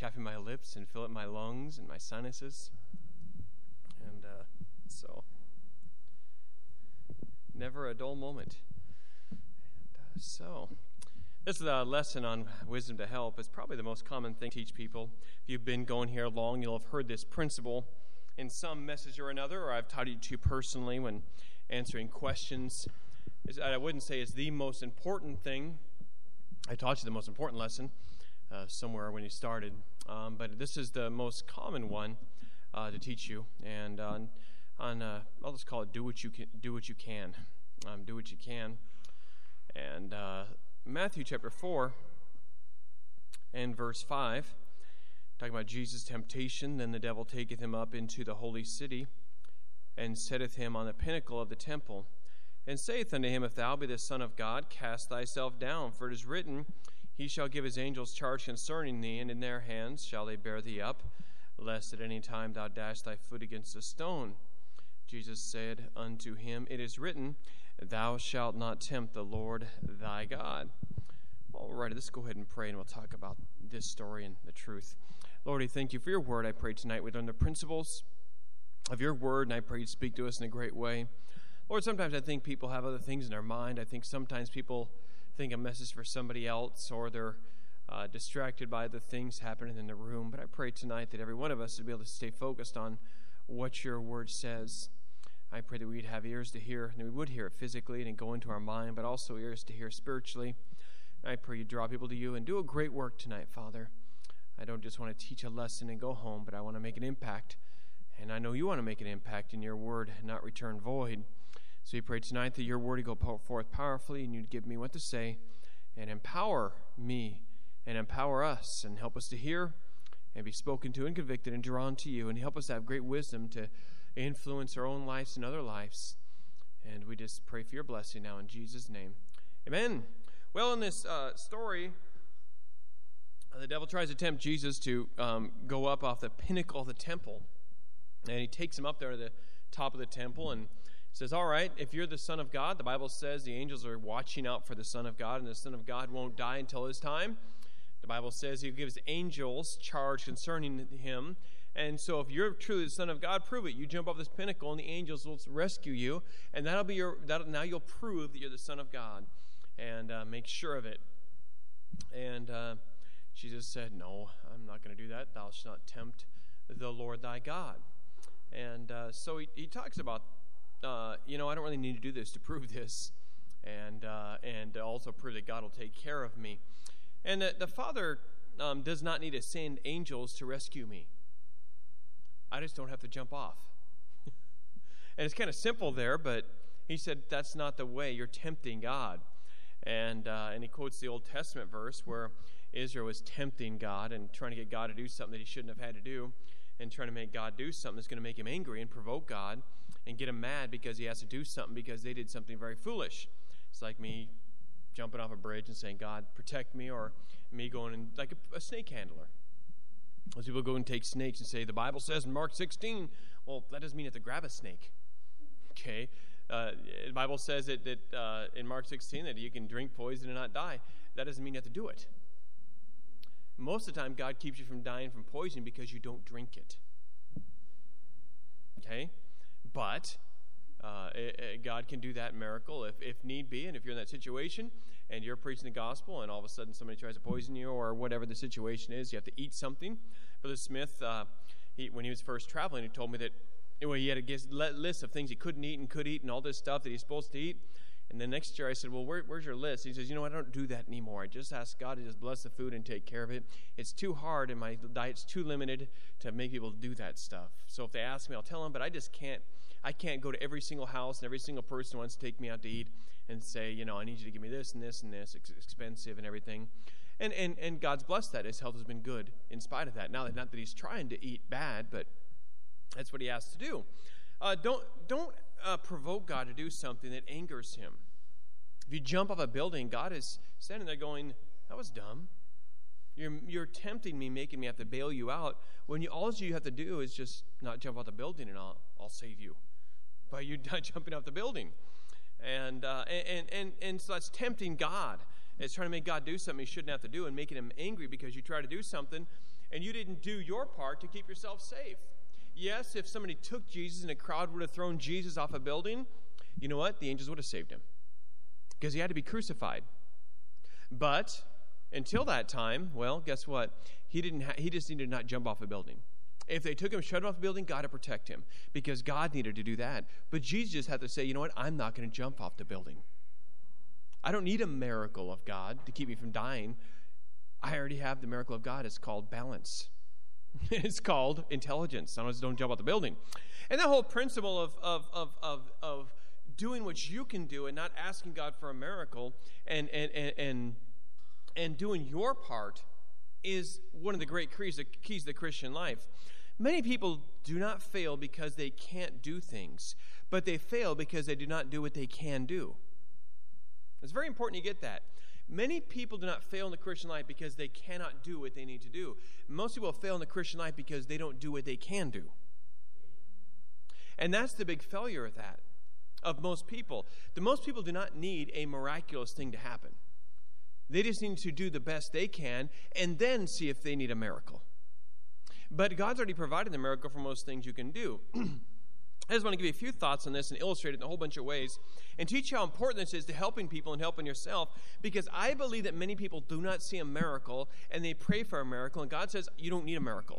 chaffing my lips and fill up my lungs and my sinuses. And so, never a dull moment. And so, this is a lesson on wisdom to help. It's probably the most common thing to teach people. If you've been going here long, you'll have heard this principle in some message or another, or I've taught it to you personally when answering questions. I wouldn't say it's the most important thing. I taught you the most important lesson somewhere when you started, but this is the most common one to teach you. And I'll just call it do what you can. Do what you can. Do what you can. And Matthew chapter 4 and verse 5, talking about Jesus' temptation. Then the devil taketh him up into the holy city, and setteth him on the pinnacle of the temple, and saith unto him, If thou be the Son of God, cast thyself down, for it is written, He shall give his angels charge concerning thee, and in their hands shall they bear thee up, lest at any time thou dash thy foot against a stone. Jesus said unto him, It is written, Thou shalt not tempt the Lord thy God. All right, let's go ahead and pray, and we'll talk about this story and the truth. Lord, I thank you for your word. I pray tonight we learn the principles of your word, and I pray you speak to us in a great way. Lord, sometimes I think people have other things in their mind. I think sometimes people think a message for somebody else, or they're distracted by the things happening in the room. But I pray tonight that every one of us would be able to stay focused on what your word says. I pray that we'd have ears to hear, and we would hear it physically and go into our mind, but also ears to hear spiritually. And I pray you draw people to you and do a great work tonight, Father. I don't just want to teach a lesson and go home, but I want to make an impact. And I know you want to make an impact in your word and not return void. So we pray tonight that your word would go forth powerfully, and you'd give me what to say and empower me and empower us and help us to hear and be spoken to and convicted and drawn to you, and help us to have great wisdom to influence our own lives and other lives. And we just pray for your blessing now in Jesus' name. Amen. Well, in this story, the devil tries to tempt Jesus to go up off the pinnacle of the temple. And he takes him up there to the top of the temple and says, all right, if you're the Son of God, the Bible says the angels are watching out for the Son of God, and the Son of God won't die until his time. The Bible says he gives angels charge concerning him. And so if you're truly the Son of God, prove it. You jump off this pinnacle, and the angels will rescue you, and now you'll prove that you're the Son of God, and make sure of it. And Jesus said, no, I'm not going to do that. Thou shalt not tempt the Lord thy God. And so he talks about, I don't really need to do this to prove this, and also prove that God will take care of me. And the Father does not need to send angels to rescue me. I just don't have to jump off. And it's kind of simple there, but he said that's not the way. You're tempting God. And he quotes the Old Testament verse where Israel was tempting God and trying to get God to do something that he shouldn't have had to do, and trying to make God do something that's going to make him angry and provoke God and get him mad because he has to do something because they did something very foolish. It's like me jumping off a bridge and saying, God, protect me, or me going in like a snake handler. Most people go and take snakes and say, the Bible says in Mark 16, well, that doesn't mean you have to grab a snake. Okay? The Bible says that in Mark 16 that you can drink poison and not die. That doesn't mean you have to do it. Most of the time, God keeps you from dying from poison because you don't drink it. Okay? But God can do that miracle if need be, and if you're in that situation and you're preaching the gospel and all of a sudden somebody tries to poison you or whatever the situation is, you have to eat something. Brother Smith, when he was first traveling, he told me that he had a list of things he couldn't eat and could eat and all this stuff that he's supposed to eat. And then next year I said, well, where's your list? He says, I don't do that anymore. I just ask God to just bless the food and take care of it. It's too hard and my diet's too limited to make people do that stuff. So if they ask me, I'll tell them, but I just can't. I can't go to every single house and every single person who wants to take me out to eat and say, I need you to give me this and this and this. It's expensive and everything. And God's blessed that. His health has been good in spite of that. Now, not that he's trying to eat bad, but that's what he has to do. Don't provoke God to do something that angers him. If you jump off a building, God is standing there going, that was dumb. You're tempting me, making me have to bail you out, when all you have to do is just not jump off the building, and I'll save you by you not jumping off the building. And so that's tempting God. It's trying to make God do something he shouldn't have to do and making him angry because you try to do something and you didn't do your part to keep yourself safe. Yes, if somebody took Jesus and a crowd would have thrown Jesus off a building, you know what? The angels would have saved him because he had to be crucified. But until that time, well, guess what? He just needed to not jump off a building. If they took him, shut him off the building, God to protect him because God needed to do that. But Jesus just had to say, you know what? I'm not going to jump off the building. I don't need a miracle of God to keep me from dying. I already have the miracle of God. It's called balance. It's called intelligence. Sometimes don't jump off the building. And that whole principle of doing what you can do and not asking God for a miracle and doing your part is one of the great keys to the Christian life. Many people do not fail because they can't do things, but they fail because they do not do what they can do. It's very important you get that. Many people do not fail in the Christian life because they cannot do what they need to do. Most people fail in the Christian life because they don't do what they can do. And that's the big failure of that, of most people. Most people do not need a miraculous thing to happen. They just need to do the best they can and then see if they need a miracle. But God's already provided the miracle for most things you can do. I just want to give you a few thoughts on this and illustrate it in a whole bunch of ways and teach you how important this is to helping people and helping yourself, because I believe that many people do not see a miracle and they pray for a miracle, and God says, you don't need a miracle.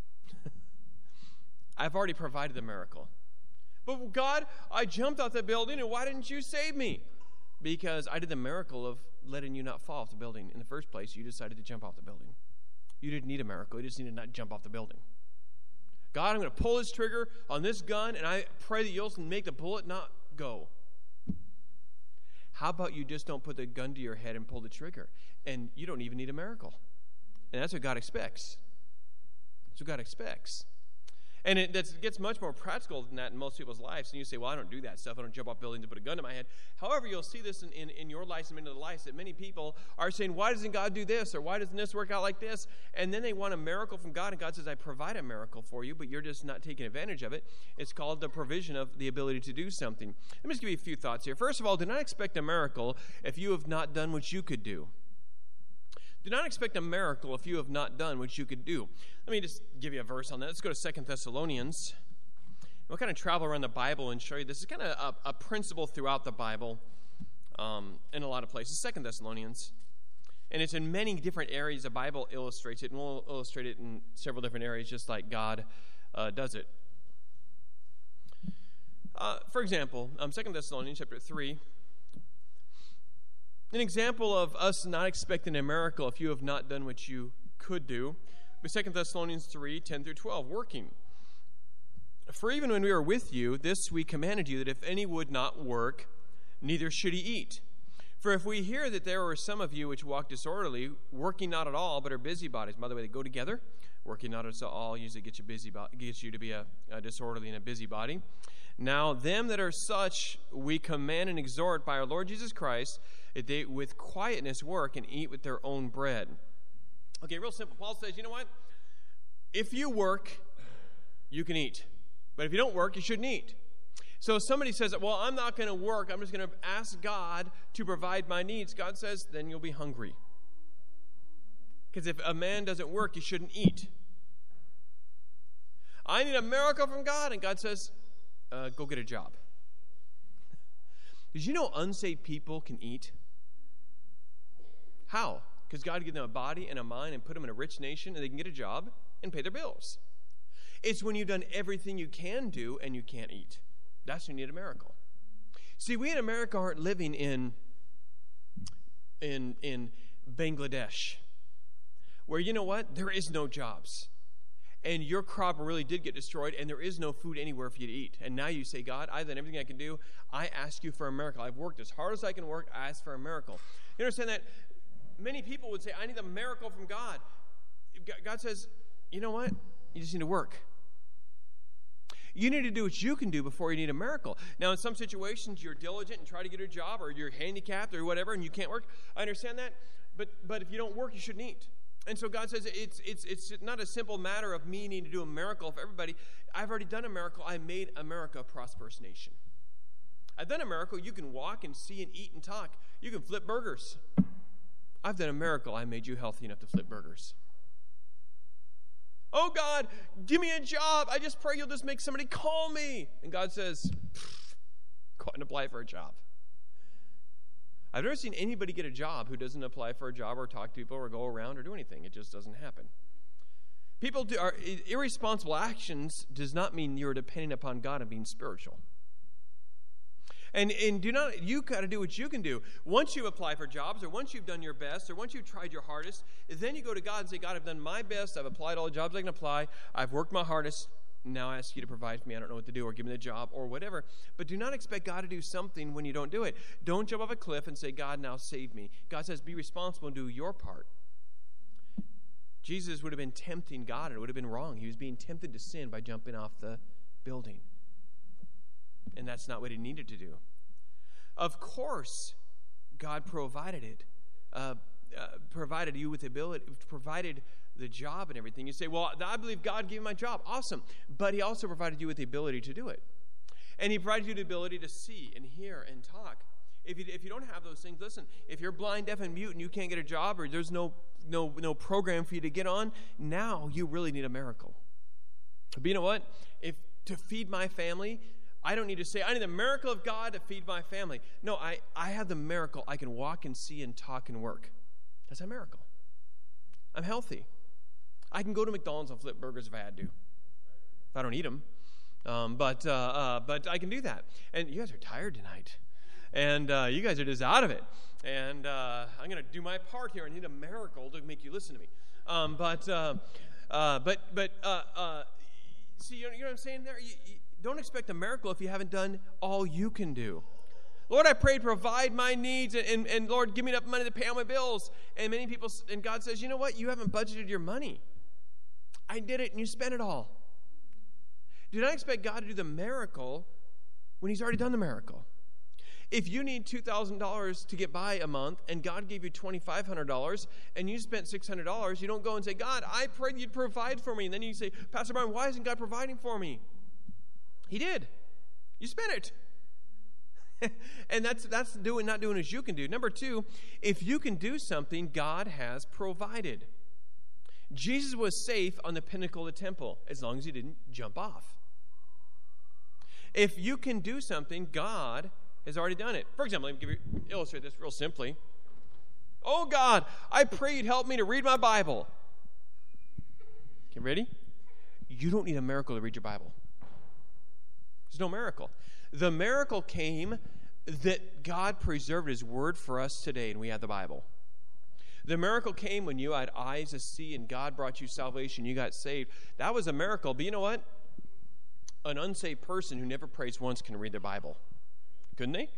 I've already provided the miracle. But God, I jumped off the building, and why didn't you save me? Because I did the miracle of letting you not fall off the building. In the first place, you decided to jump off the building. You didn't need a miracle. You just needed to not jump off the building. God, I'm going to pull this trigger on this gun, and I pray that you'll make the bullet not go. How about you just don't put the gun to your head and pull the trigger? And you don't even need a miracle. And that's what God expects. That's what God expects. And it gets much more practical than that in most people's lives. And you say, well, I don't do that stuff. I don't jump off buildings and put a gun to my head. However, you'll see this in your lives and in the lives that many people are saying, why doesn't God do this? Or why doesn't this work out like this? And then they want a miracle from God. And God says, I provide a miracle for you, but you're just not taking advantage of it. It's called the provision of the ability to do something. Let me just give you a few thoughts here. First of all, do not expect a miracle if you have not done what you could do. Do not expect a miracle if you have not done what you could do. Let me just give you a verse on that. Let's go to 2 Thessalonians. We'll kind of travel around the Bible and show you. This is kind of a principle throughout the Bible in a lot of places. 2 Thessalonians. And it's in many different areas. The Bible illustrates it, and we'll illustrate it in several different areas just like God does it. For example, 2 Thessalonians chapter 3. An example of us not expecting a miracle if you have not done what you could do. 2 Thessalonians 3, 10 through 12, working. For even when we were with you, this we commanded you, that if any would not work, neither should he eat. For if we hear that there were some of you which walk disorderly, working not at all, but are busybodies. By the way, they go together. Working not at all usually gets you to be a disorderly and a busybody. Now, them that are such, we command and exhort by our Lord Jesus Christ, that they with quietness work and eat with their own bread. Okay, real simple. Paul says, you know what? If you work, you can eat. But if you don't work, you shouldn't eat. So if somebody says, well, I'm not going to work, I'm just going to ask God to provide my needs, God says, then you'll be hungry. Because if a man doesn't work, he shouldn't eat. I need a miracle from God, and God says, go get a job. Did you know unsaved people can eat? How? Because God gave them a body and a mind and put them in a rich nation, and they can get a job and pay their bills. It's when you've done everything you can do and you can't eat. That's when you need a miracle. See, we in America aren't living in Bangladesh, where, you know what? There is no jobs. And your crop really did get destroyed, and there is no food anywhere for you to eat. And now you say, God, I've done everything I can do. I ask you for a miracle. I've worked as hard as I can work. I ask for a miracle. You understand that? Many people would say, I need a miracle from God. God says, you know what? You just need to work. You need to do what you can do before you need a miracle. Now, in some situations, you're diligent and try to get a job, or you're handicapped or whatever, and you can't work. I understand that. But if you don't work, you shouldn't eat. And so God says it's not a simple matter of me needing to do a miracle for everybody. I've already done a miracle. I made America a prosperous nation. I've done a miracle. You can walk and see and eat and talk. You can flip burgers. I've done a miracle. I made you healthy enough to flip burgers. Oh, God, give me a job. I just pray you'll just make somebody call me. And God says, go and apply for a job. I've never seen anybody get a job who doesn't apply for a job or talk to people or go around or do anything. It just doesn't happen. Irresponsible actions does not mean you're depending upon God and being spiritual. And you got to do what you can do. Once you apply for jobs, or once you've done your best, or once you've tried your hardest, then you go to God and say, God, I've done my best. I've applied all the jobs I can apply. I've worked my hardest. Now I ask you to provide for me. I don't know what to do, or give me the job, or whatever. But do not expect God to do something when you don't do it. Don't jump off a cliff and say, God, now save me. God says, be responsible and do your part. Jesus would have been tempting God, and it would have been wrong. He was being tempted to sin by jumping off the building. And that's not what he needed to do. Of course, God provided it. Provided you with the ability, provided the job and everything. You say, well, I believe God gave me my job. Awesome. But he also provided you with the ability to do it. And he provided you the ability to see and hear and talk. If you don't have those things, listen, if you're blind, deaf, and mute and you can't get a job, or there's no program for you to get on, now you really need a miracle. But you know what? If to feed my family, I don't need to say, I need the miracle of God to feed my family. No, I have the miracle. I can walk and see and talk and work. That's a miracle. I'm healthy. I can go to McDonald's and flip burgers if I had to. If I don't eat them. But I can do that. And you guys are tired tonight. And you guys are just out of it. And I'm going to do my part here. I need a miracle to make you listen to me. See, you know what I'm saying there? You don't expect a miracle if you haven't done all you can do. Lord, I prayed, provide my needs, and Lord, give me enough money to pay all my bills. And many people, and God says, you know what? You haven't budgeted your money. I did it, and you spent it all. Do not expect God to do the miracle when he's already done the miracle. If you need $2,000 to get by a month, and God gave you $2,500, and you spent $600, you don't go and say, God, I prayed you'd provide for me. And then you say, Pastor Brian, why isn't God providing for me? He did. You spent it. And that's not doing as you can do. Number two, if you can do something, God has provided. Jesus was safe on the pinnacle of the temple as long as he didn't jump off. If you can do something, God has already done it. For example, let me illustrate this real simply. Oh God, I pray you'd help me to read my Bible. Okay, ready? You don't need a miracle to read your Bible. There's no miracle. The miracle came that God preserved his word for us today, and we have the Bible. The miracle came when you had eyes to see and God brought you salvation, you got saved. That was a miracle. But you know what? An unsaved person who never prays once can read their Bible. Couldn't they?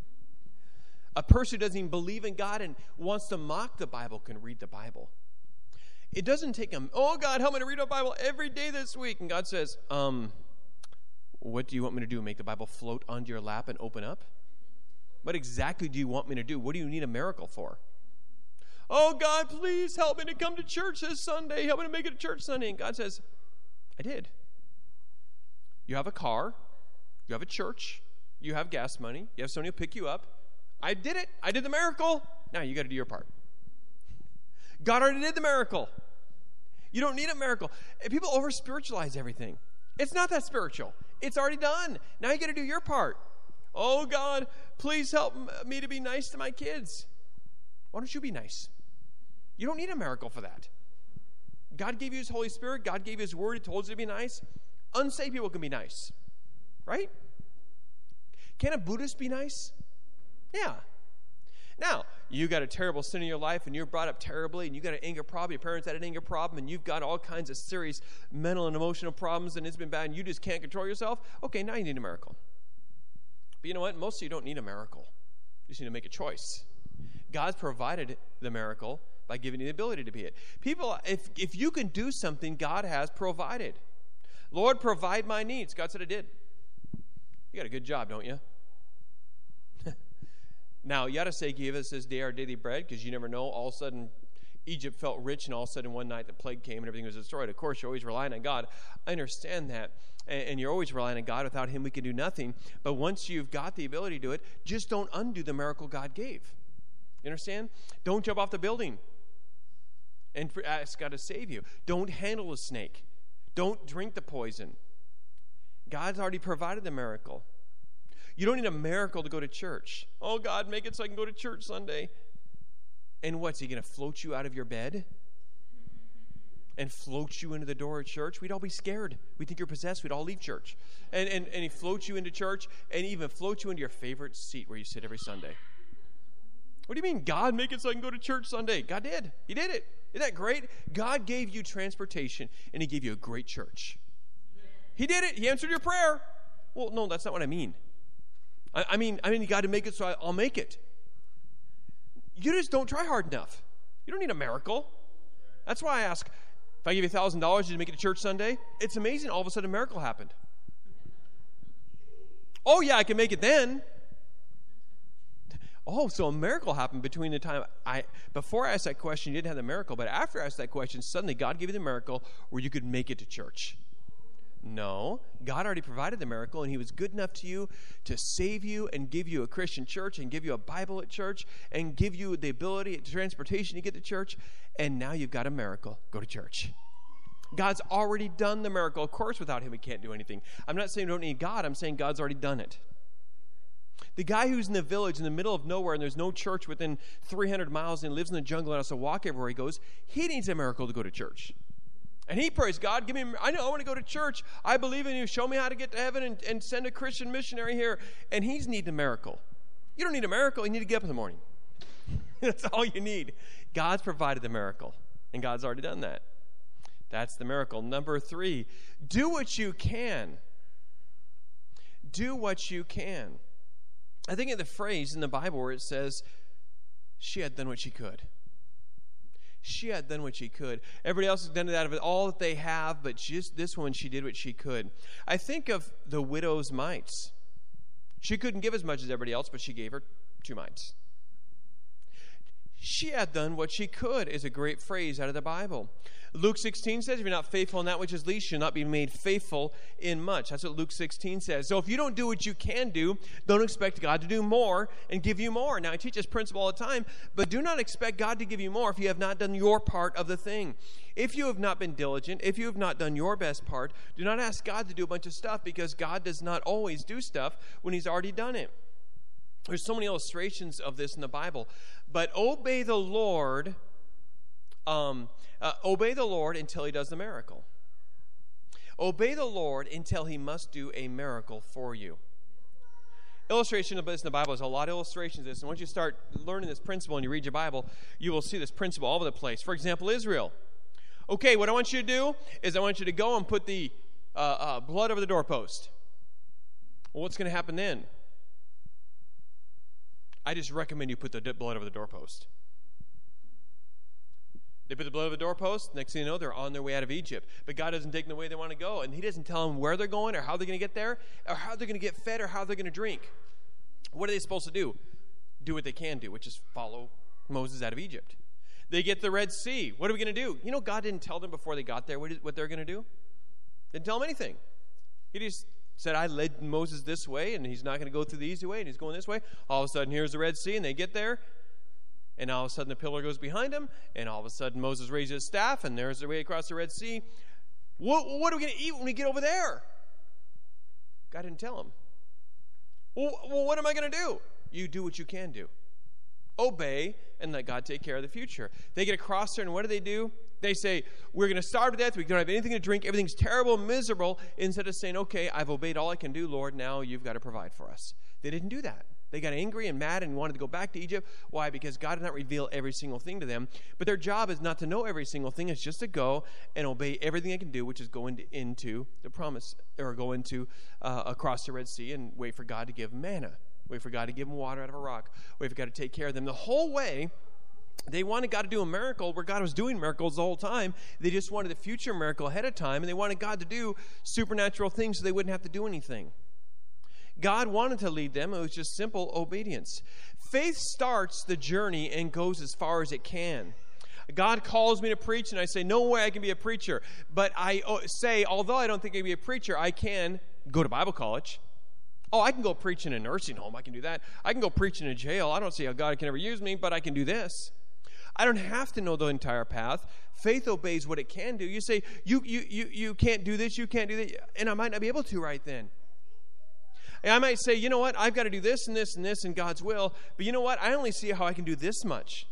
A person who doesn't even believe in God and wants to mock the Bible can read the Bible. It doesn't take them, oh God, help me to read my Bible every day this week. And God says, what do you want me to do? Make the Bible float onto your lap and open up? What exactly do you want me to do? What do you need a miracle for? Oh, God, please help me to come to church this Sunday. Help me to make it to church Sunday. And God says, I did. You have a car. You have a church. You have gas money. You have somebody who will pick you up. I did it. I did the miracle. Now you got to do your part. God already did the miracle. You don't need a miracle. People over-spiritualize everything. It's not that spiritual. It's already done. Now you got to do your part. Oh, God, please help me to be nice to my kids. Why don't you be nice? You don't need a miracle for that. God gave you his Holy Spirit. God gave you his word. He told you to be nice. Unsaved people can be nice. Right? Can a Buddhist be nice? Yeah. Now, you got a terrible sin in your life and you're brought up terribly and you got an anger problem, your parents had an anger problem, and you've got all kinds of serious mental and emotional problems and it's been bad and you just can't control yourself. Okay, now you need a miracle. But you know what? Most of you don't need a miracle. You just need to make a choice. God's provided the miracle by giving you the ability to be it. People, if you can do something, God has provided. Lord, provide my needs. God said I did. You got a good job, don't you? Now, you ought to say, give us this day our daily bread, because you never know. All of a sudden, Egypt felt rich, and all of a sudden, one night, the plague came, and everything was destroyed. Of course, you're always relying on God. I understand that, and you're always relying on God. Without him, we can do nothing. But once you've got the ability to do it, just don't undo the miracle God gave. You understand? Don't jump off the building and ask God to save you. Don't handle a snake. Don't drink the poison. God's already provided the miracle. You don't need a miracle to go to church. Oh, God, make it so I can go to church Sunday. And what's he going to float you out of your bed and float you into the door of church? We'd all be scared. We'd think you're possessed. We'd all leave church. And he floats you into church and even floats you into your favorite seat where you sit every Sunday. What do you mean, God, make it so I can go to church Sunday? God did. He did it. Isn't that great? God gave you transportation, and he gave you a great church. He did it. He answered your prayer. Well, no, that's not what I mean. I mean, God to make it so I'll make it. You just don't try hard enough. You don't need a miracle. That's why I ask, if I give you $1,000, did you make it to church Sunday? It's amazing. All of a sudden, a miracle happened. Oh, yeah, I can make it then. Oh, so a miracle happened between the time before I asked that question, you didn't have the miracle, but after I asked that question, suddenly God gave you the miracle where you could make it to church. No, God already provided the miracle, and he was good enough to you to save you and give you a Christian church and give you a Bible at church and give you the ability, transportation to get to church, and now you've got a miracle. Go to church. God's already done the miracle. Of course, without him, we can't do anything. I'm not saying we don't need God. I'm saying God's already done it. The guy who's in the village in the middle of nowhere and there's no church within 300 miles and lives in the jungle and has to walk everywhere he goes, he needs a miracle to go to church. And he prays, God, I want to go to church. I believe in you. Show me how to get to heaven and send a Christian missionary here. And he's needing a miracle. You don't need a miracle. You need to get up in the morning. That's all you need. God's provided the miracle, and God's already done that. That's the miracle. Number 3, do what you can. Do what you can. I think of the phrase in the Bible where it says, she had done what she could. She had done what she could. Everybody else has done it out of all that they have, but just this one, she did what she could. I think of the widow's mites. She couldn't give as much as everybody else, but she gave her 2 mites. She had done what she could is a great phrase out of the Bible. Luke 16 says, if you're not faithful in that which is least, you'll not be made faithful in much. That's what Luke 16 says. So if you don't do what you can do, don't expect God to do more and give you more. Now, I teach this principle all the time, but do not expect God to give you more if you have not done your part of the thing. If you have not been diligent, if you have not done your best part, do not ask God to do a bunch of stuff, because God does not always do stuff when he's already done it. There's so many illustrations of this in the Bible. But obey the Lord until he does the miracle. Obey the Lord until he must do a miracle for you. Illustration of this in the Bible, there's a lot of illustrations of this. And once you start learning this principle and you read your Bible, you will see this principle all over the place. For example, Israel. Okay, what I want you to do is I want you to go and put the blood over the doorpost. Well, what's going to happen then? I just recommend you put the blood over the doorpost. They put the blood over the doorpost. Next thing you know, they're on their way out of Egypt. But God doesn't take them the way they want to go. And he doesn't tell them where they're going or how they're going to get there or how they're going to get fed or how they're going to drink. What are they supposed to do? Do what they can do, which is follow Moses out of Egypt. They get the Red Sea. What are we going to do? You know, God didn't tell them before they got there what they're going to do. Didn't tell them anything. He just said, I led Moses this way, and he's not going to go through the easy way, and he's going this way. All of a sudden, here's the Red Sea, and they get there, and all of a sudden the pillar goes behind them, and all of a sudden Moses raises his staff, and there's the way across the Red Sea. What are we going to eat when we get over there? God didn't tell him. Well, what am I going to do? You do what you can do. Obey and let God take care of the future. They get across there, and what do? They say, we're going to starve to death. We don't have anything to drink. Everything's terrible, miserable. Instead of saying, okay, I've obeyed all I can do, Lord. Now you've got to provide for us. They didn't do that. They got angry and mad and wanted to go back to Egypt. Why? Because God did not reveal every single thing to them. But their job is not to know every single thing. It's just to go and obey everything they can do, which is go into the promise, or go into across the Red Sea and wait for God to give them manna. Wait for God to give them water out of a rock. Wait for God to take care of them. The whole way, they wanted God to do a miracle where God was doing miracles the whole time. They just wanted the future miracle ahead of time, and they wanted God to do supernatural things so they wouldn't have to do anything. God wanted to lead them. It was just simple obedience. Faith starts the journey and goes as far as it can. God calls me to preach, and I say, no way I can be a preacher. But I say, although I don't think I can be a preacher, I can go to Bible college. Oh, I can go preach in a nursing home. I can do that. I can go preach in a jail. I don't see how God can ever use me, but I can do this. I don't have to know the entire path. Faith obeys what it can do. You say, you can't do this, you can't do that, and I might not be able to right then. And I might say, you know what, I've got to do this and this and this in God's will, but you know what, I only see how I can do this much.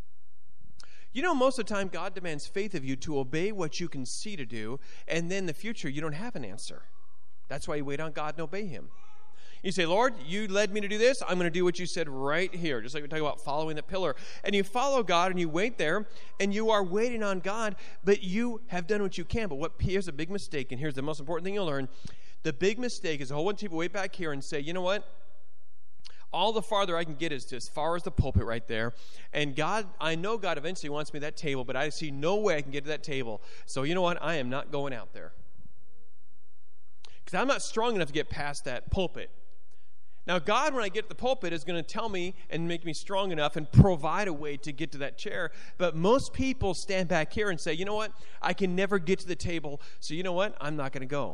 You know, most of the time, God demands faith of you to obey what you can see to do, and then in the future, you don't have an answer. That's why you wait on God and obey Him. You say, Lord, you led me to do this. I'm going to do what you said right here. Just like we talk about following the pillar. And you follow God and you wait there and you are waiting on God, but you have done what you can. But here's a big mistake, and here's the most important thing you'll learn. The big mistake is a whole bunch of people wait back here and say, you know what? All the farther I can get is to as far as the pulpit right there. And God, I know God eventually wants me at that table, but I see no way I can get to that table. So you know what? I am not going out there. Because I'm not strong enough to get past that pulpit. Now, God, when I get to the pulpit, is going to tell me and make me strong enough and provide a way to get to that chair. But most people stand back here and say, you know what? I can never get to the table, so you know what? I'm not going to go.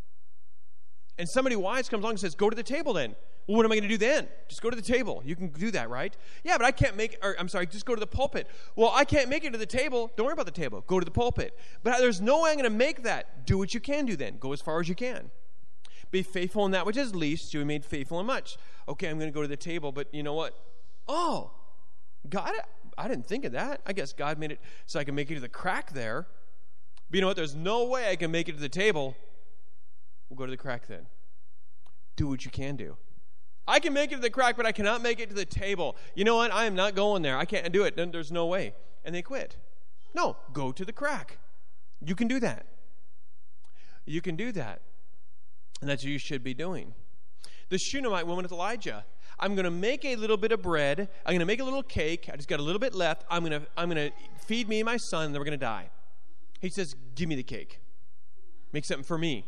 And somebody wise comes along and says, go to the table then. Well, what am I going to do then? Just go to the table. You can do that, right? Yeah, but I can't just go to the pulpit. Well, I can't make it to the table. Don't worry about the table. Go to the pulpit. But there's no way I'm going to make that. Do what you can do then. Go as far as you can. Be faithful in that which is least, you be made faithful in much. Okay, I'm going to go to the table, but you know what? Oh, God, I didn't think of that. I guess God made it so I can make it to the crack there. But you know what? There's no way I can make it to the table. We'll go to the crack then. Do what you can do. I can make it to the crack, but I cannot make it to the table. You know what? I am not going there. I can't do it. Then there's no way. And they quit. No, go to the crack. You can do that. You can do that. And that's what you should be doing. The Shunammite woman with Elijah. I'm going to make a little bit of bread. I'm going to make a little cake. I just got a little bit left. I'm going to feed me and my son, and then we're going to die. He says, give me the cake. Make something for me.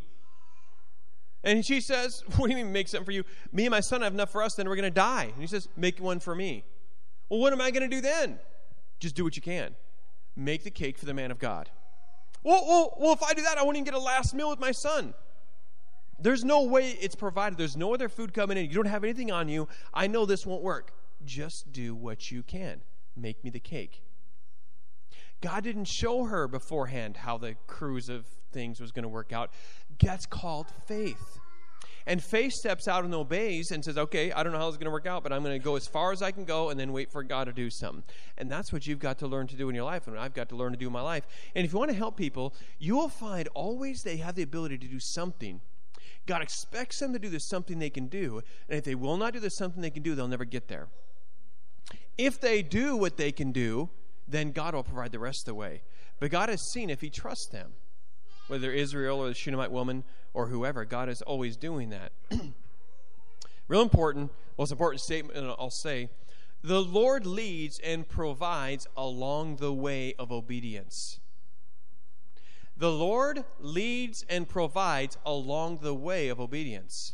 And she says, what do you mean make something for you? Me and my son have enough for us, then we're going to die. And he says, make one for me. Well, what am I going to do then? Just do what you can. Make the cake for the man of God. Well, if I do that, I won't even get a last meal with my son. There's no way it's provided. There's no other food coming in. You don't have anything on you. I know this won't work. Just do what you can. Make me the cake. God didn't show her beforehand how the cruise of things was going to work out. That's called faith. And faith steps out and obeys and says, okay, I don't know how it's going to work out, but I'm going to go as far as I can go and then wait for God to do something. And that's what you've got to learn to do in your life, and I've got to learn to do in my life. And if you want to help people, you will find always they have the ability to do something. God expects them to do this something they can do, and if they will not do this something they can do, they'll never get there. If they do what they can do, then God will provide the rest of the way. But God has seen if He trusts them, whether Israel or the Shunammite woman or whoever, God is always doing that. Real important, most important statement I'll say, the Lord leads and provides along the way of obedience. The Lord leads and provides along the way of obedience.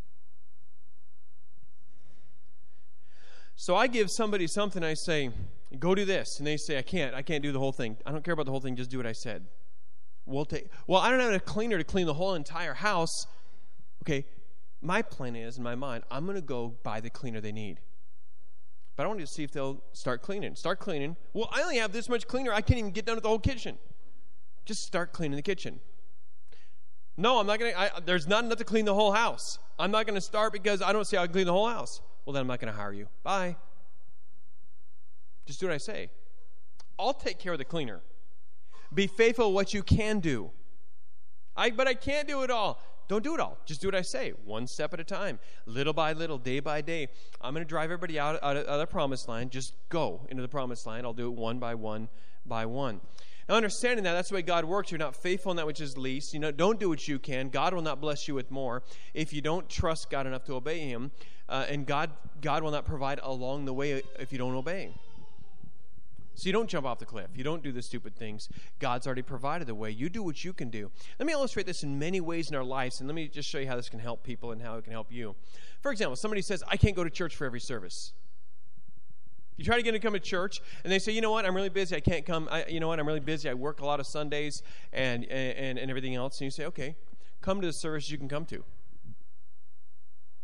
So I give somebody something, I say, go do this. And they say, I can't do the whole thing. I don't care about the whole thing, just do what I said. I don't have a cleaner to clean the whole entire house. Okay, my plan is, in my mind, I'm going to go buy the cleaner they need. But I want to see if they'll start cleaning. Well, I only have this much cleaner, I can't even get done with the whole kitchen. Just start cleaning the kitchen. No, I'm not going to. There's not enough to clean the whole house. I'm not going to start because I don't see how I can clean the whole house. Well, then I'm not going to hire you. Bye. Just do what I say. I'll take care of the cleaner. Be faithful at what you can do. But I can't do it all. Don't do it all. Just do what I say. One step at a time. Little by little, day by day. I'm going to drive everybody out of the promised line. Just go into the promised line. I'll do it one by one by one. Now, understanding that's the way God works. You're not faithful in that which is least. Don't do what you can. God will not bless you with more if you don't trust God enough to obey Him. And God will not provide along the way if you don't obey. So you don't jump off the cliff. You don't do the stupid things. God's already provided the way. You do what you can do. Let me illustrate this in many ways in our lives, and let me just show you how this can help people and how it can help you. For example, somebody says, I can't go to church for every service. You try to get them to come to church, and they say, you know what, I'm really busy. I can't come. I'm really busy. I work a lot of Sundays and everything else. And you say, okay, come to the service you can come to.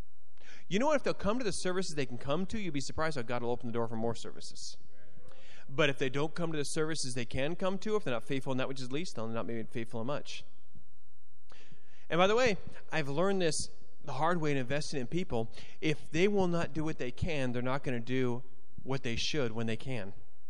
You know what? If they'll come to the services they can come to, you'll be surprised how God will open the door for more services. But if they don't come to the services they can come to, if they're not faithful in that which is least, they'll not be faithful in much. And by the way, I've learned this the hard way in investing in people. If they will not do what they can, they're not going to do what they should when they can.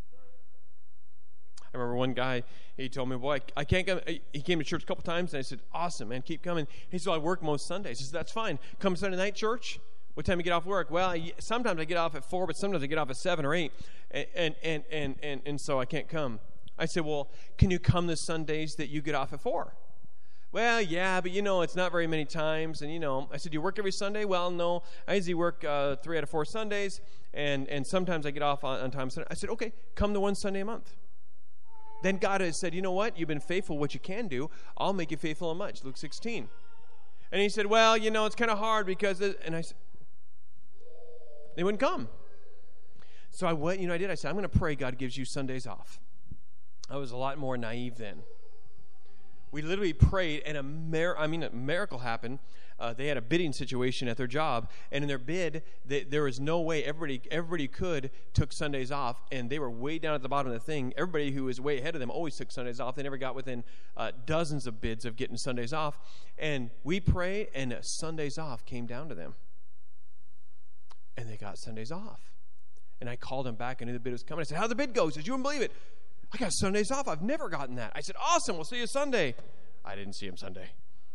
I remember one guy, he told me, boy, I can't come. He came to church a couple times, and I said, awesome, man, keep coming. He said, well, I work most Sundays. I said, that's fine. Come Sunday night church? What time you get off work? Well, sometimes I get off at 4, but sometimes I get off at 7 or 8, and so I can't come. I said, well, can you come the Sundays that you get off at 4? Well, yeah, but it's not very many times. And I said, do you work every Sunday? Well, no, I usually work 3 out of 4 Sundays, and sometimes I get off on time. I said, okay, come to one Sunday a month. Then God has said, you know what? You've been faithful what you can do. I'll make you faithful in much. Luke 16. And he said, well, it's kind of hard because, and I said, they wouldn't come. So I went, I did. I said, I'm going to pray God gives you Sundays off. I was a lot more naive then. We literally prayed, and a miracle happened. They had a bidding situation at their job, and in their bid, there was no way everybody took Sundays off, and they were way down at the bottom of the thing. Everybody who was way ahead of them always took Sundays off. They never got within dozens of bids of getting Sundays off. And we prayed, and Sundays off came down to them. And they got Sundays off. And I called them back. I knew the bid was coming. I said, how'd the bid go? He says, you wouldn't believe it. I got Sundays off. I've never gotten that. I said, awesome. We'll see you Sunday. I didn't see him Sunday.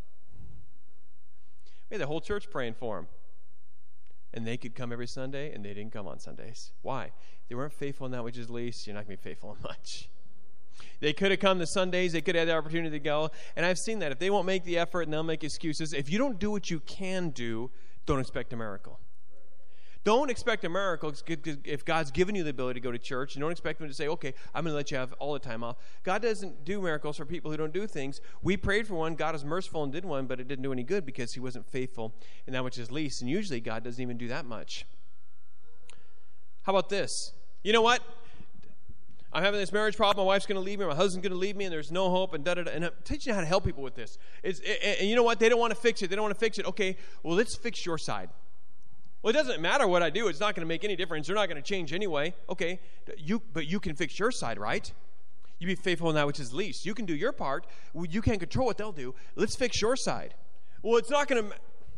We had the whole church praying for him. And they could come every Sunday, and they didn't come on Sundays. Why? They weren't faithful in that which is least. You're not going to be faithful in much. They could have come to Sundays. They could have had the opportunity to go. And I've seen that. If they won't make the effort and they'll make excuses, if you don't do what you can do, don't expect a miracle. Don't expect a miracle if God's given you the ability to go to church. And don't expect him to say, okay, I'm going to let you have all the time off. God doesn't do miracles for people who don't do things. We prayed for one. God is merciful and did one, but it didn't do any good because he wasn't faithful in that which is least. And usually God doesn't even do that much. How about this? You know what? I'm having this marriage problem. My wife's going to leave me. My husband's going to leave me, and there's no hope, and da-da-da. And I'm teaching you how to help people with this. And you know what? They don't want to fix it. They don't want to fix it. Okay, well, let's fix your side. Well, it doesn't matter what I do. It's not going to make any difference. They're not going to change anyway. Okay, but you can fix your side, right? You be faithful in that which is least. You can do your part. You can't control what they'll do. Let's fix your side. Well, it's not going to...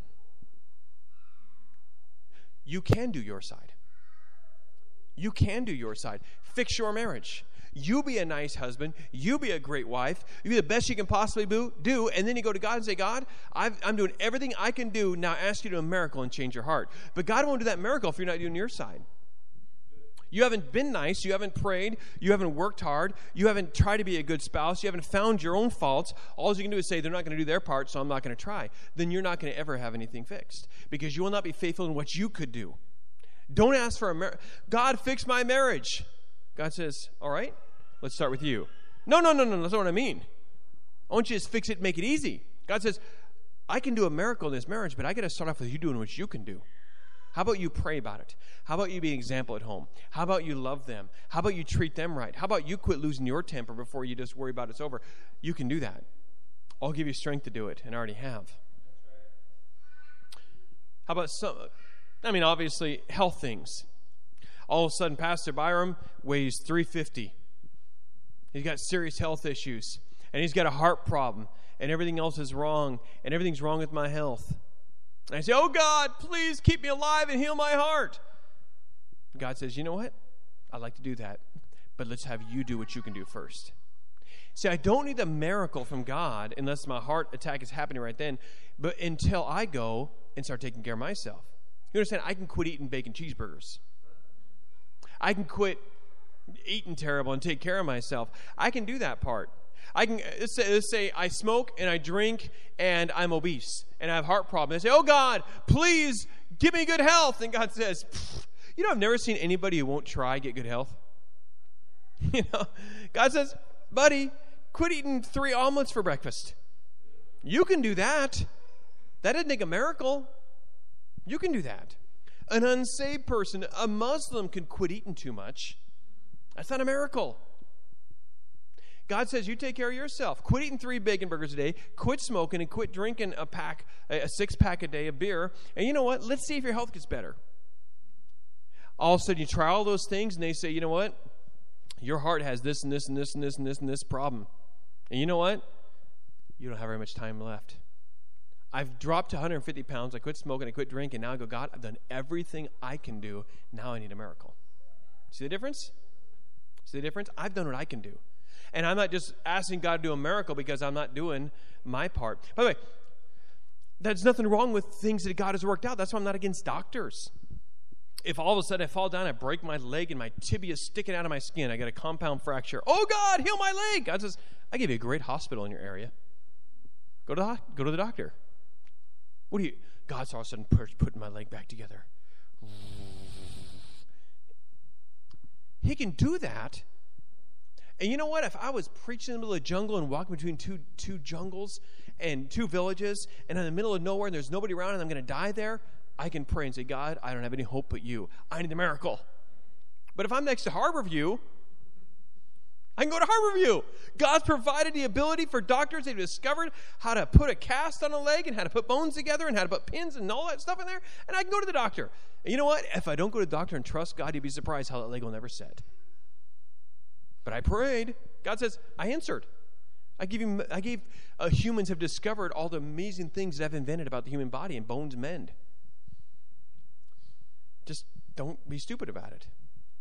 You can do your side. You can do your side. Fix your marriage. You be a nice husband. You be a great wife. You be the best you can possibly do. And then you go to God and say, God, I'm doing everything I can do. Now I ask you to do a miracle and change your heart. But God won't do that miracle if you're not doing your side. You haven't been nice. You haven't prayed. You haven't worked hard. You haven't tried to be a good spouse. You haven't found your own faults. All you can do is say, they're not going to do their part, so I'm not going to try. Then you're not going to ever have anything fixed because you will not be faithful in what you could do. Don't ask for a marriage. God, fix my marriage. God says, all right, let's start with you. No, that's not what I mean. I want you to just fix it and make it easy. God says, I can do a miracle in this marriage, but I got to start off with you doing what you can do. How about you pray about it? How about you be an example at home? How about you love them? How about you treat them right? How about you quit losing your temper before you just worry about it's over? You can do that. I'll give you strength to do it, and I already have. How about obviously, health things. All of a sudden, Pastor Byram weighs 350. He's got serious health issues, and he's got a heart problem, and everything else is wrong, and everything's wrong with my health. And I say, oh, God, please keep me alive and heal my heart. And God says, you know what? I'd like to do that, but let's have you do what you can do first. See, I don't need a miracle from God unless my heart attack is happening right then, but until I go and start taking care of myself. You understand? I can quit eating bacon cheeseburgers. I can quit eating terrible and take care of myself. I can do that part. I can let's say I smoke and I drink and I'm obese and I have heart problems. I say, oh God, please give me good health. And God says, I've never seen anybody who won't try get good health. God says, buddy, quit eating 3 omelets for breakfast. You can do that. That didn't take a miracle. You can do that. An unsaved person, a Muslim, can quit eating too much. That's not a miracle. God says you take care of yourself. Quit eating 3 bacon burgers a day. Quit smoking and quit drinking a 6-pack a day of beer. And you know what? Let's see if your health gets better. All of a sudden you try all those things and they say, you know what? Your heart has this and this and this and this and this and this problem. And you know what? You don't have very much time left. I've dropped to 150 pounds. I quit smoking. I quit drinking. Now I go, God, I've done everything I can do. Now I need a miracle. See the difference? See the difference? I've done what I can do. And I'm not just asking God to do a miracle because I'm not doing my part. By the way, there's nothing wrong with things that God has worked out. That's why I'm not against doctors. If all of a sudden I fall down, I break my leg and my tibia is sticking out of my skin, I get a compound fracture. Oh, God, heal my leg. God says, I give you a great hospital in your area. Go to the doctor. What do you? God's all of a sudden putting my leg back together. He can do that. And you know what? If I was preaching in the middle of the jungle and walking between two jungles and 2 villages and in the middle of nowhere and there's nobody around and I'm going to die there, I can pray and say, God, I don't have any hope but you. I need a miracle. But if I'm next to Harborview, I can go to Harborview. God's provided the ability for doctors. They've discovered how to put a cast on a leg and how to put bones together and how to put pins and all that stuff in there. And I can go to the doctor. And you know what? If I don't go to the doctor and trust God, you'd be surprised how that leg will never set. But I prayed. God says, I answered. Humans have discovered all the amazing things that I've invented about the human body, and bones mend. Just don't be stupid about it.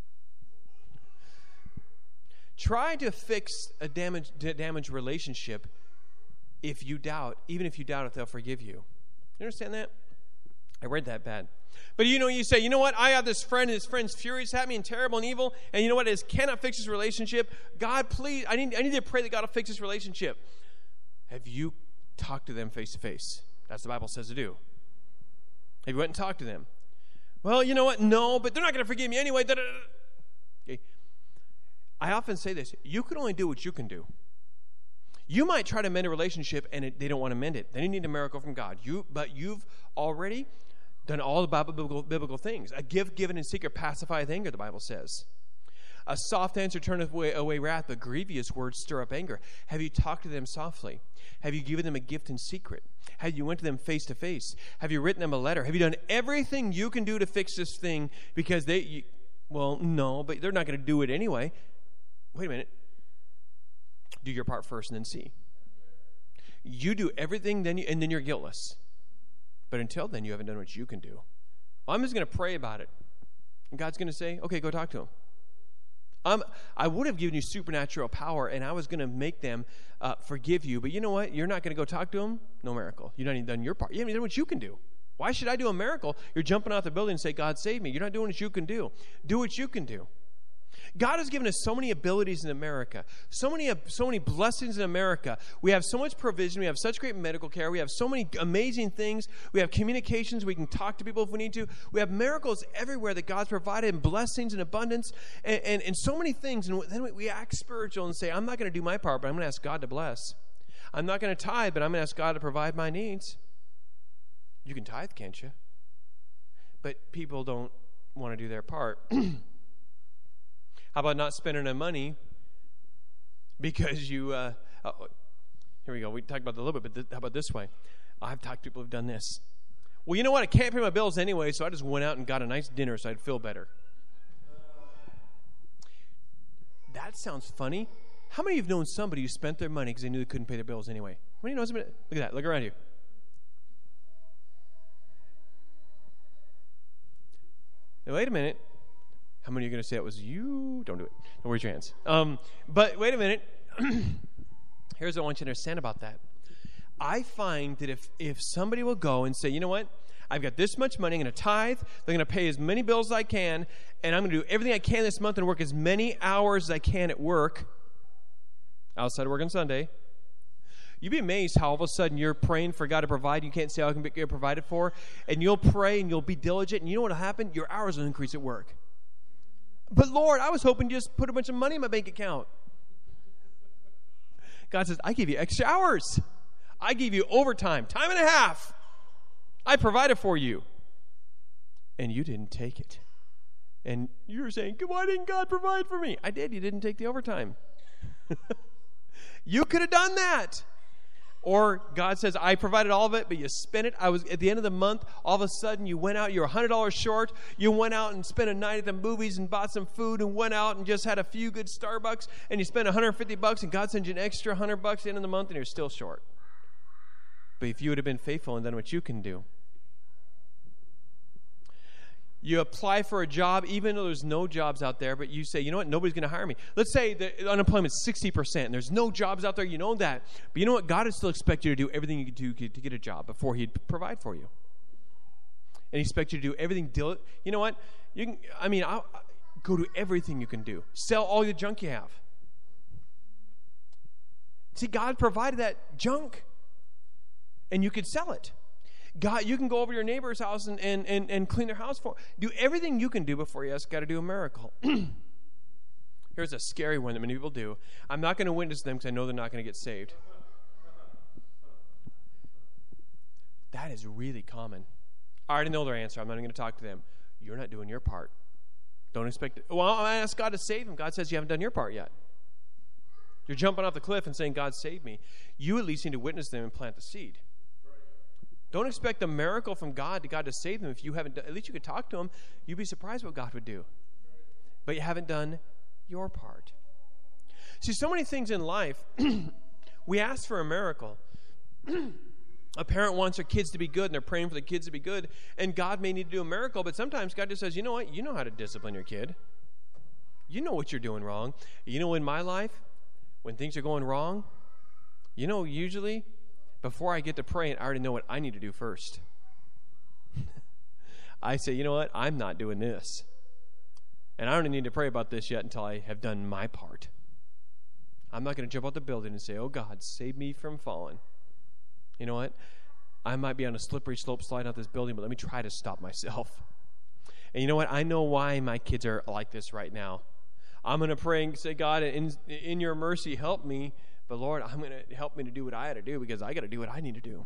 Try to fix a damaged relationship if you doubt, even if you doubt if they'll forgive you. You understand that? I read that bad. But you say, you know what? I have this friend, and his friend's furious at me and terrible and evil, and you know what? It cannot fix his relationship. God, please, I need to pray that God will fix his relationship. Have you talked to them face to face? That's what the Bible says to do. Have you went and talked to them? Well, you know what? No, but they're not going to forgive me anyway. Okay. I often say this. You can only do what you can do. You might try to mend a relationship, and they don't want to mend it. Then you need a miracle from God. But you've already done all the biblical things. A gift given in secret pacifieth anger, the Bible says. A soft answer turneth away wrath, but grievous words stir up anger. Have you talked to them softly? Have you given them a gift in secret? Have you went to them face to face? Have you written them a letter? Have you done everything you can do to fix this thing? Because no, but they're not going to do it anyway. Wait a minute. Do your part first and then see. You do everything, and then you're guiltless. But until then, you haven't done what you can do. Well, I'm just going to pray about it. And God's going to say, okay, go talk to him. I would have given you supernatural power, and I was going to make them forgive you. But you know what? You're not going to go talk to them? No miracle. You've not even done your part. You haven't done what you can do. Why should I do a miracle? You're jumping out the building and say, God, save me. You're not doing what you can do. Do what you can do. God has given us so many abilities in America, so many blessings in America. We have so much provision. We have such great medical care. We have so many amazing things. We have communications. We can talk to people if we need to. We have miracles everywhere that God's provided, and blessings and abundance, and so many things. And then we act spiritual and say, I'm not going to do my part, but I'm going to ask God to bless. I'm not going to tithe, but I'm going to ask God to provide my needs. You can tithe, can't you? But people don't want to do their part. How about not spending the money because you, here we go. We talked about that a little bit, but how about this way? I've talked to people who've done this. Well, you know what? I can't pay my bills anyway, so I just went out and got a nice dinner so I'd feel better. That sounds funny. How many of you have known somebody who spent their money because they knew they couldn't pay their bills anyway? How many of you know somebody? Look at that. Look around you. Now, wait a minute. How many are going to say it was you? Don't do it. Don't raise your hands. But wait a minute. Here's what I want you to understand about that. I find that if somebody will go and say, you know what? I've got this much money. I'm going to tithe. They're going to pay as many bills as I can. And I'm going to do everything I can this month and work as many hours as I can at work. Outside of work on Sunday. You'd be amazed how all of a sudden you're praying for God to provide. You can't say how I can get provided for. And you'll pray and you'll be diligent. And you know what will happen? Your hours will increase at work. But Lord, I was hoping to just put a bunch of money in my bank account. God says, I give you extra hours. I give you overtime, time and a half. I provided for you. And you didn't take it. And you're saying, why didn't God provide for me? I did. You didn't take the overtime. You could have done that. Or God says, I provided all of it, but you spent it. I was at the end of the month, all of a sudden you went out, you're $100 short. You went out and spent a night at the movies and bought some food and went out and just had a few good Starbucks, and you spent $150 and God sends you an extra $100 at the end of the month and you're still short. But if you would have been faithful and done what you can do. You apply for a job even though there's no jobs out there, but you say, you know what, nobody's going to hire me. Let's say the unemployment is 60% and there's no jobs out there, you know that. But you know what, God would still expect you to do everything you can do to get a job before he'd provide for you. And he expects you to do everything. You know what, I'll go to everything you can do. Sell all the junk you have. See, God provided that junk and you could sell it. God, you can go over to your neighbor's house and clean their house for. Do everything you can do before you ask God to do a miracle. Here's a scary one that many people do. I'm not going to witness them because I know they're not going to get saved. That is really common. I already know their answer. I'm not even going to talk to them. You're not doing your part. Don't expect it. Well, I ask God to save him. God says you haven't done your part yet. You're jumping off the cliff and saying, God, save me. You at least need to witness them and plant the seed. Don't expect a miracle from God to save them if you haven't done. At least you could talk to him. You'd be surprised what God would do. But you haven't done your part. See, so many things in life, we ask for a miracle. A parent wants their kids to be good, and they're praying for the kids to be good, and God may need to do a miracle, but sometimes God just says, you know what? You know how to discipline your kid. You know what you're doing wrong. You know, in my life, when things are going wrong, you know, usually, before I get to praying, I already know what I need to do first. I say, you know what? I'm not doing this. And I don't need to pray about this yet until I have done my part. I'm not going to jump out the building and say, oh, God, save me from falling. You know what? I might be on a slippery slope sliding out this building, but let me try to stop myself. And you know what? I know why my kids are like this right now. I'm going to pray and say, God, in your mercy, help me. But Lord, I'm going to help me to do what I had to do because I got to do what I need to do.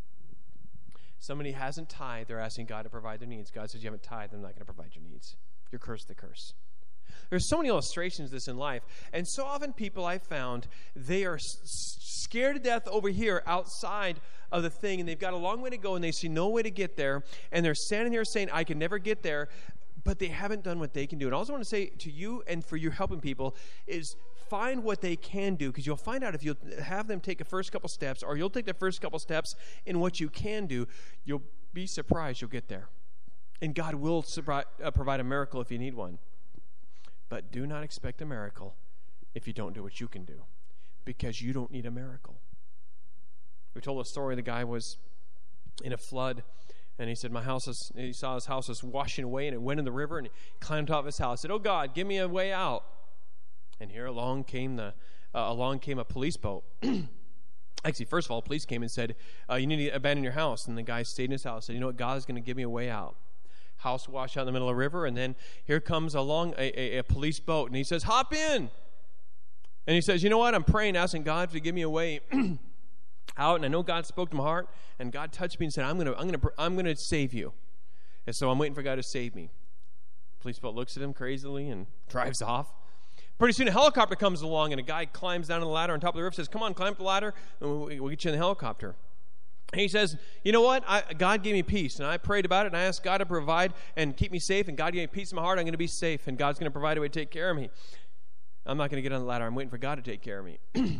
Somebody hasn't tithed, they're asking God to provide their needs. God says, you haven't tithed, I'm not going to provide your needs. You're cursed the curse. There's so many illustrations of this in life. And so often people I've found, they are scared to death over here outside of the thing, and they've got a long way to go, and they see no way to get there. And they're standing there saying, I can never get there, but they haven't done what they can do. And I also want to say to you and for you helping people is find what they can do, because you'll find out if you'll have them take the first couple steps, or you'll take the first couple steps in what you can do, you'll be surprised you'll get there. And God will provide a miracle if you need one. But do not expect a miracle if you don't do what you can do, because you don't need a miracle. We told a story, the guy was in a flood, and he said, he saw his house was washing away, and it went in the river, and he climbed off his house. He said, oh God, give me a way out. And here along came a police boat. Actually, first of all, police came and said, you need to abandon your house. And the guy stayed in his house, said, you know what, God is going to give me a way out. House washed out in the middle of the river, and then here comes along a police boat, and he says, hop in. And he says, you know what, I'm praying, asking God to give me a way out, and I know God spoke to my heart, and God touched me and said, I'm going to save you. And so I'm waiting for God to save me. Police boat looks at him crazily and drives off. Pretty soon a helicopter comes along, and a guy climbs down on the ladder on top of the roof, says, come on, climb up the ladder, and we'll get you in the helicopter. And he says, you know what, God gave me peace, and I prayed about it, and I asked God to provide and keep me safe, and God gave me peace in my heart. I'm going to be safe, and God's going to provide a way to take care of me. I'm not going to get on the ladder. I'm waiting for God to take care of me.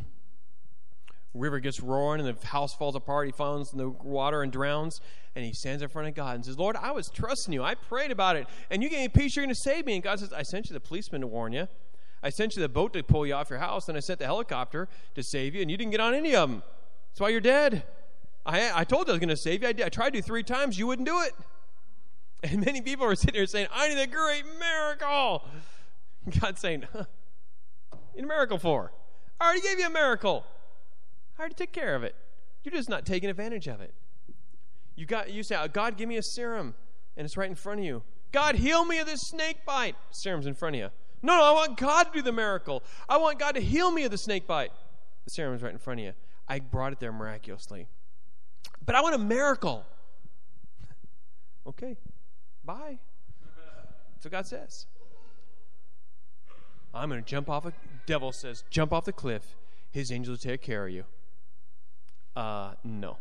River gets roaring, and the house falls apart. He falls in the water and drowns, and he stands in front of God and says, Lord, I was trusting you. I prayed about it, and you gave me peace. You're going to save me. And God says, I sent you the policeman to warn you. I sent you the boat to pull you off your house, and I sent the helicopter to save you, and you didn't get on any of them. That's why you're dead. I told you I was going to save you. I tried to 3 times. You wouldn't do it. And many people are sitting there saying, I need a great miracle. God's saying, need a miracle for? I already gave you a miracle. I already took care of it. You're just not taking advantage of it. You say, God, give me a serum, and it's right in front of you. God, heal me of this snake bite. Serum's in front of you. No, I want God to do the miracle. I want God to heal me of the snake bite. The serum's right in front of you. I brought it there miraculously. But I want a miracle. Okay, bye. That's what God says. I'm going to jump off devil says, jump off the cliff. His angels will take care of you. No.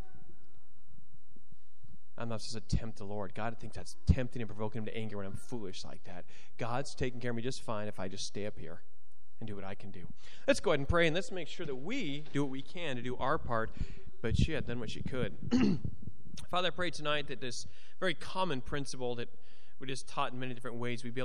I'm not supposed to tempt the Lord. God thinks that's tempting and provoking him to anger when I'm foolish like that. God's taking care of me just fine if I just stay up here and do what I can do. Let's go ahead and pray, and let's make sure that we do what we can to do our part, but she had done what she could. Father, I pray tonight that this very common principle that we just taught in many different ways, we'd be able